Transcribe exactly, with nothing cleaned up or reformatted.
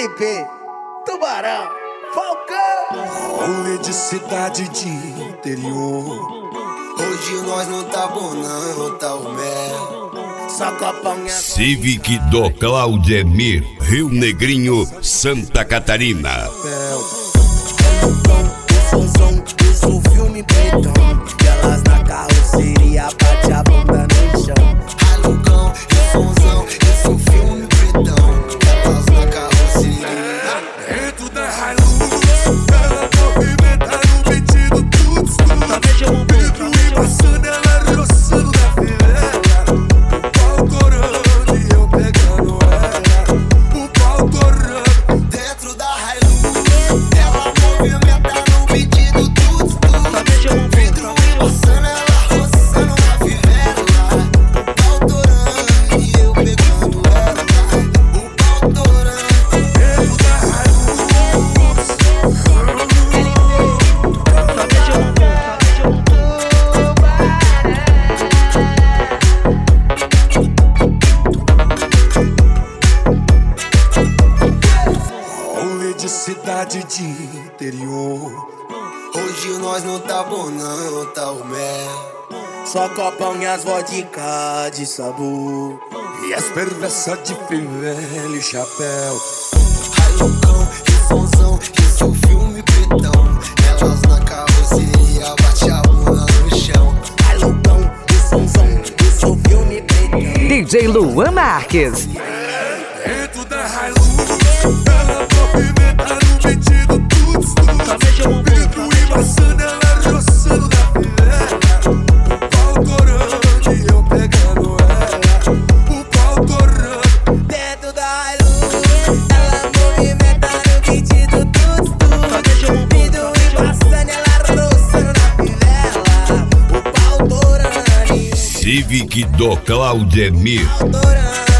L P, Tubarão, Falcão. Rolê de cidade de interior. Hoje nós não tá bom não, tá o mel. Só copão e Civic do Claudemir, Rio Negrinho, Santa Catarina. Sonzão, isso o filme pretão. Elas na carroceria, bate a bunda no chão. Alucão, e sonzão, isso o filme pretão. Elas na carroceria. Dentro da Hilux, ela movimenta no pedido tudo, tudo. Vidro embaçando, ela roçando na fileira. O pau torando e eu pegando ela. O pau torando. Dentro da Hilux, ela movimenta no pedido tudo, tudo. Vidro embaçando, ela roçando na fileira. O pau torando e eu pegando ela. O pau torando. Dentro da Hilux. Rolê de cidade de interior. Hoje nós não tá bom não, tá o mel. Só copão e as vodka de sabor. E as perversas de fivela e chapéu. Alucão, e sonzão, isso o filme pretão. Elas na carroceria, bate a bunda no chão. Alucão, e sonzão, isso o filme pretão. D J Luan Marques. Dentro da Hilux, ela movimenta no pedido tudo, tudo. Vidro embaçando, ela roçando na fileira. O pau torando e eu pegando ela. O pau torando. Dentro da Hilux, ela movimenta no pedido tudo, tudo. Vidro embaçando, ela roçando na filela. O pau torando, Civic do Claudemir. pau torando.